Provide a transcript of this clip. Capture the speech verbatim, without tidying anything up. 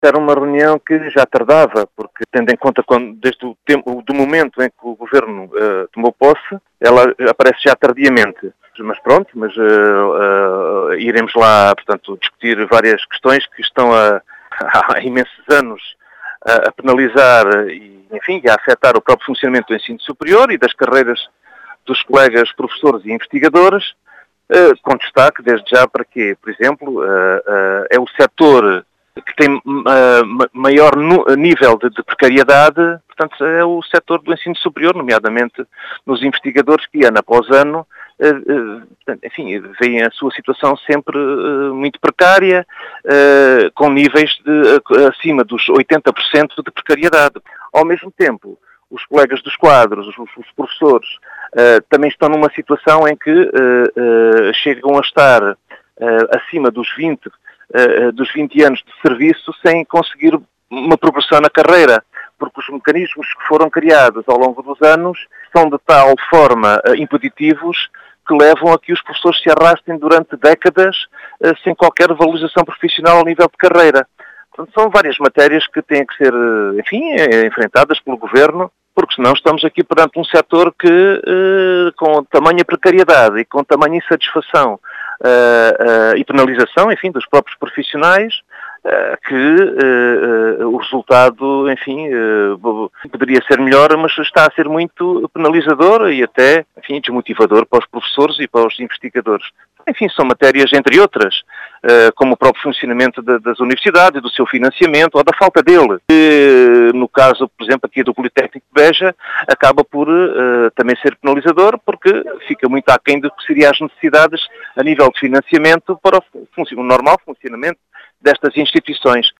Era uma reunião que já tardava, porque tendo em conta quando, desde o tempo, do momento em que o Governo uh, tomou posse, ela aparece já tardiamente. Mas pronto, mas uh, uh, iremos lá, portanto, discutir várias questões que estão a, há imensos anos a, a penalizar e, enfim, a afetar o próprio funcionamento do ensino superior e das carreiras dos colegas professores e investigadores, uh, com destaque desde já para quê? Por exemplo, uh, uh, é o setor que tem uh, maior nível de, de precariedade, portanto, é o setor do ensino superior, nomeadamente nos investigadores que, ano após ano, uh, uh, enfim, veem a sua situação sempre uh, muito precária, uh, com níveis de, uh, acima dos oitenta por cento de precariedade. Ao mesmo tempo, os colegas dos quadros, os, os professores, uh, também estão numa situação em que uh, uh, chegam a estar uh, acima dos vinte Uh, dos vinte anos de serviço sem conseguir uma progressão na carreira, porque os mecanismos que foram criados ao longo dos anos são de tal forma uh, impeditivos que levam a que os professores se arrastem durante décadas uh, sem qualquer valorização profissional ao nível de carreira. Portanto, são várias matérias que têm que ser, uh, enfim, enfrentadas pelo Governo, porque senão estamos aqui perante um setor que, uh, com tamanha precariedade e com tamanha insatisfação Uh, uh, e penalização, enfim, dos próprios profissionais, uh, que uh, uh, o resultado, enfim, uh, poderia ser melhor, mas está a ser muito penalizador e até, enfim, desmotivador para os professores e para os investigadores. Enfim, são matérias, entre outras, uh, como o próprio funcionamento de, das universidades, do seu financiamento ou da falta dele. Que, no caso, por exemplo, aqui do Politécnico de Beja, acaba por uh, também ser penalizador, porque fica muito aquém do que seriam as necessidades a nível de financiamento para o, o normal funcionamento destas instituições.